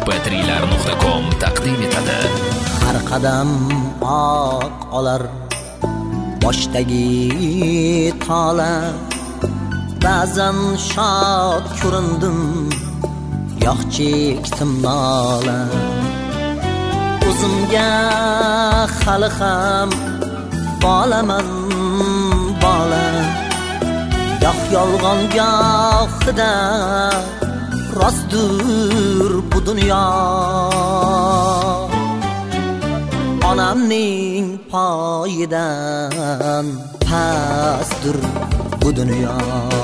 mp3.com taqdim etadi. Har qadam oq olar boshdagi tola, ba'zan shod ko'rindim, yo'q chekdim nola. O'zimga hali ham bolaman bola, yo'q yolg'on gohida rostdir bu dunyo. Onamning poyidan pastdir bu dunyo.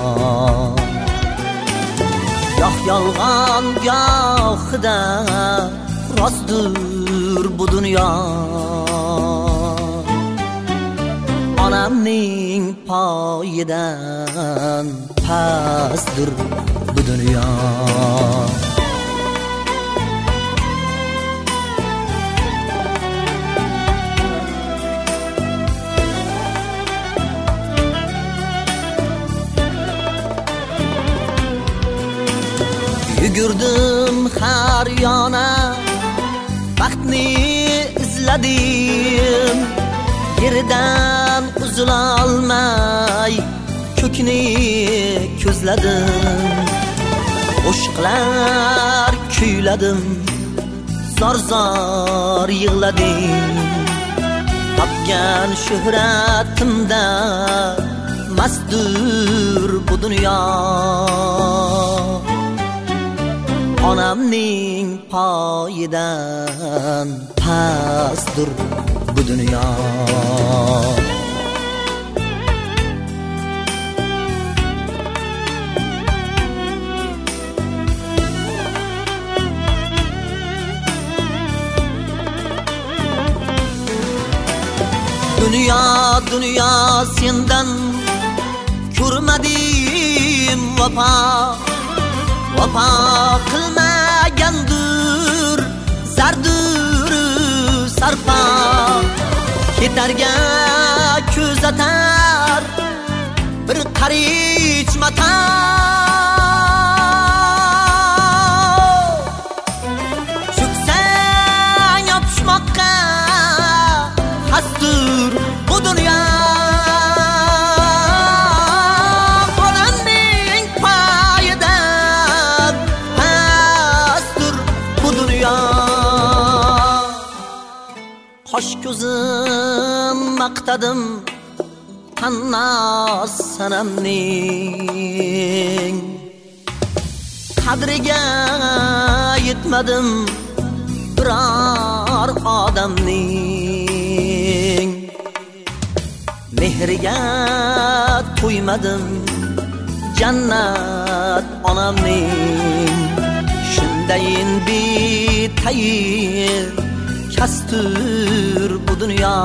Yo'q yolg'on gohida rostdir bu dunyo. Onamning poyidan pastdir bu dunyo. Yugurdim har yana, baxtni izladim, yerdan uzilolmay ko'kni ko'zladim. Qo'shiqlar kuyladim, zor-zor yig'ladim. Topgan shuhratimda mastdir bu dunyo. Onamning poyidan pastdir bu dunyo. Dünya dünya sendan ko'rmadim vafo. Vafo qilmagandir zardur sarfa. Ketarga ko'z atar bir qarich mata. Cho'ksang yopishmoqqa hasdur bu dunyo. Onamning poyidan pastdir bu dunyo. Qosh ko'zim maqtadim qannos sanamning, qadriga yetmadim biror odamning. Mehriga to'ymadim jannat onamning. Shundayin betayin kastur bu dunyo.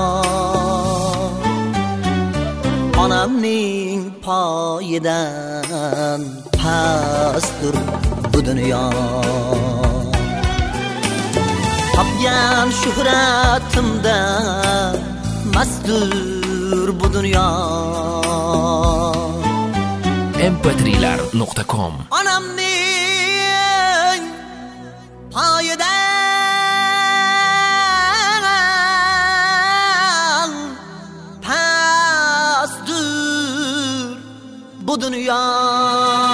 Onamning poyidan pastdir bu dunyo. Topgan shuhratimda mastdir bu dunyo. mp3.com Onamning poyidan pastdir bu dunyo.